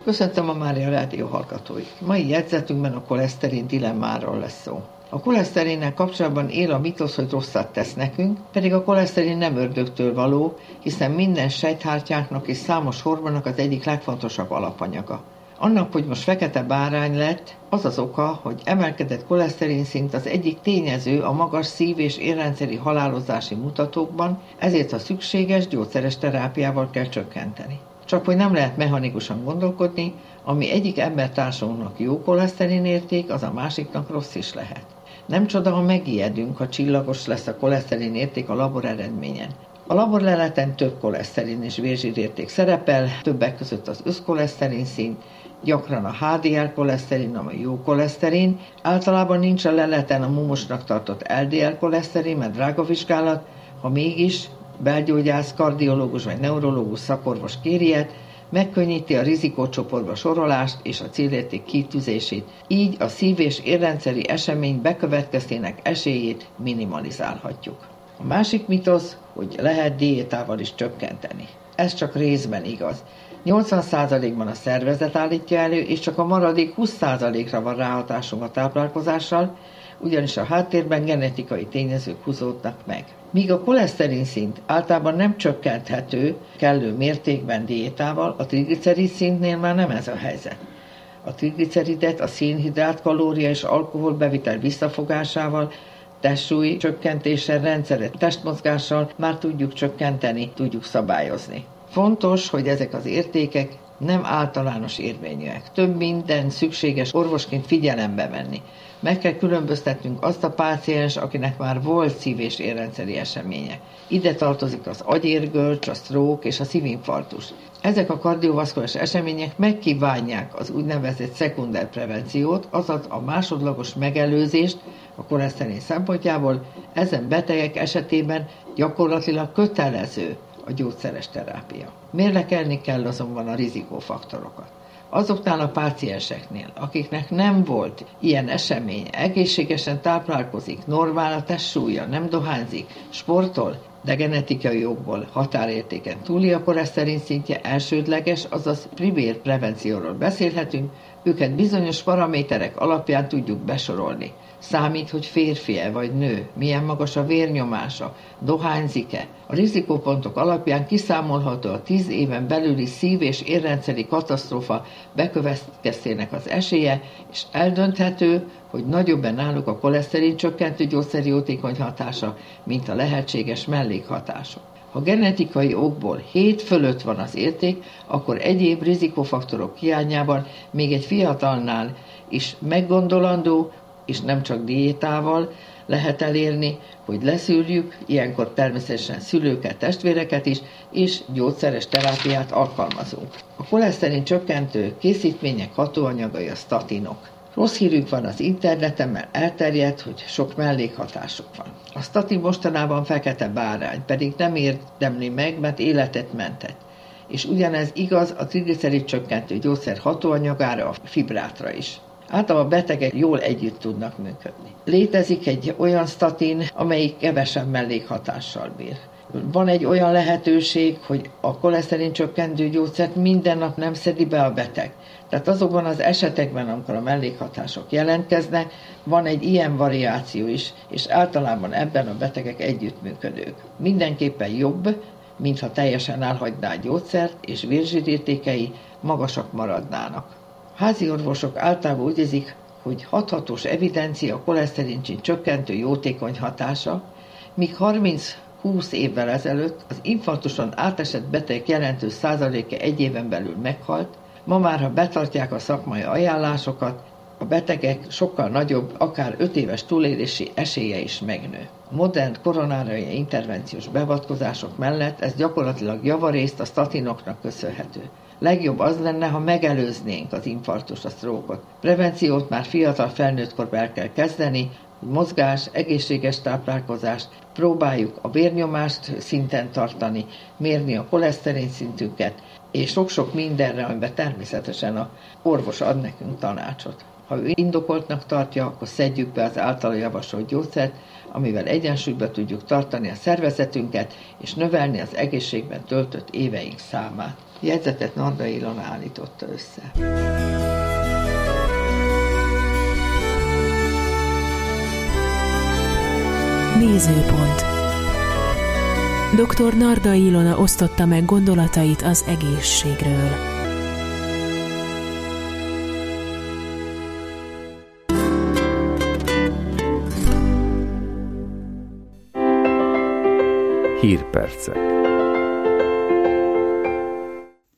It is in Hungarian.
Köszöntöm a Mária Rádió hallgatóit. Mai jegyzetünkben a koleszterin dilemmáról lesz szó. A koleszterinnel kapcsolatban él a mitosz, hogy rosszat tesz nekünk, pedig a koleszterin nem ördögtől való, hiszen minden sejthártyánknak és számos hormonnak az egyik legfontosabb alapanyaga. Annak, hogy most fekete bárány lett, az az oka, hogy emelkedett koleszterin szint az egyik tényező a magas szív- és érrendszeri halálozási mutatókban, ezért a szükséges gyógyszeres terápiával kell csökkenteni. Csak hogy nem lehet mechanikusan gondolkodni, ami egyik embertársunknak jó koleszterin érték, az a másiknak rossz is lehet. Nem csoda, ha megijedünk, ha csillagos lesz a koleszterin érték a labor eredményen. A laborleleten több koleszterin és vérzsírérték szerepel, többek között az összkoleszterin szint, gyakran a HDL koleszterin, ami jó koleszterin, általában nincs a leleten a mumosnak tartott LDL koleszterin, mert drága vizsgálat, ha mégis belgyógyász, kardiológus vagy neurológus szakorvos kéri ilyet, megkönnyíti a rizikócsoportba sorolást és a célérték kitűzését, így a szív- és érrendszeri esemény bekövetkeztének esélyét minimalizálhatjuk. A másik mitosz, hogy lehet diétával is csökkenteni. Ez csak részben igaz. 80%-ban a szervezet állítja elő, és csak a maradék 20%-ra van ráhatásunk a táplálkozással, ugyanis a háttérben genetikai tényezők húzódnak meg. Míg a koleszterin szint általában nem csökkenthető kellő mértékben diétával, a triglicerid szintnél már nem ez a helyzet. A trigliceridet a szénhidrát, kalória és alkohol bevitel visszafogásával, testsúly csökkentéssel, rendszeres testmozgással már tudjuk csökkenteni, tudjuk szabályozni. Fontos, hogy ezek az értékek nem általános érvényűek. Több minden szükséges orvosként figyelembe venni. Meg kell különböztetnünk azt a páciens, akinek már volt szív- és érrendszeri eseménye. Ide tartozik az agyérgörcs, a stroke és a szívinfarktus. Ezek a kardiovaszkuláris események megkívánják az úgynevezett szekunder prevenciót, azaz a másodlagos megelőzést a koleszterin szempontjából. Ezen betegek esetében gyakorlatilag kötelező a gyógyszeres terápia. Mérlegelni kell azonban a rizikófaktorokat. Azoknál a pácienseknél, akiknek nem volt ilyen esemény, egészségesen táplálkozik, normál a testsúlya, nem dohányzik, sportol, de genetikai okból határértéken túli a koleszterin szintje elsődleges, azaz primér prevencióról beszélhetünk, őket bizonyos paraméterek alapján tudjuk besorolni. Számít, hogy férfi-e vagy nő, milyen magas a vérnyomása, dohányzik-e. A rizikópontok alapján kiszámolható a 10 éven belüli szív- és érrendszeri katasztrófa bekövetkeztének az esélye, és eldönthető, hogy nagyobb-e náluk a koleszterin csökkentő gyógyszeri jótékony hatása, mint a lehetséges mellékhatások. Ha genetikai okból 7 fölött van az érték, akkor egyéb rizikófaktorok hiányában még egy fiatalnál is meggondolandó, és nem csak diétával lehet elérni, hogy leszűrjük, ilyenkor természetesen szülőket, testvéreket is, és gyógyszeres terápiát alkalmazunk. A koleszterin csökkentő készítmények hatóanyagai a statinok. Rossz hírünk van az interneten, mert elterjedt, hogy sok mellékhatásuk van. A statin mostanában fekete bárány, pedig nem érdemli meg, mert életet mentett. És ugyanez igaz a triglicerid csökkentő gyógyszer hatóanyagára, a fibrátra is. Általában a betegek jól együtt tudnak működni. Létezik egy olyan statin, amelyik kevesebb mellékhatással bír. Van egy olyan lehetőség, hogy a koleszterin csökkentő gyógyszert minden nap nem szedi be a beteg. Tehát azokban az esetekben, amikor a mellékhatások jelentkeznek, van egy ilyen variáció is, és általában ebben a betegek együttműködők. Mindenképpen jobb, mintha teljesen elhagyná a gyógyszert, és vérzsírértékei magasak maradnának. Házi orvosok általában úgy érzik, hogy hathatós evidencia a koleszterincsint csökkentő jótékony hatása, míg 30-20 évvel ezelőtt az infarktuson átesett beteg jelentős százaléka egy éven belül meghalt, ma már, ha betartják a szakmai ajánlásokat, a betegek sokkal nagyobb, akár 5 éves túlélési esélye is megnő. A modern koronáriai intervenciós beavatkozások mellett ez gyakorlatilag javarészt a statinoknak köszönhető. Legjobb az lenne, ha megelőznénk az infarktust, a sztrókot. Prevenciót már fiatal felnőttkorban el kell kezdeni, mozgás, egészséges táplálkozást, próbáljuk a vérnyomást szinten tartani, mérni a koleszterin szintünket, és sok-sok mindenre, amiben természetesen a orvos ad nekünk tanácsot. Ha ő indokoltnak tartja, akkor szedjük be az általa javasolt gyógyszert, amivel egyensúlyba tudjuk tartani a szervezetünket, és növelni az egészségben töltött éveink számát. Jegyzetet Nardai Ilona állította össze. Nézőpont. Dr. Nardai Ilona osztotta meg gondolatait az egészségről. Hírpercek.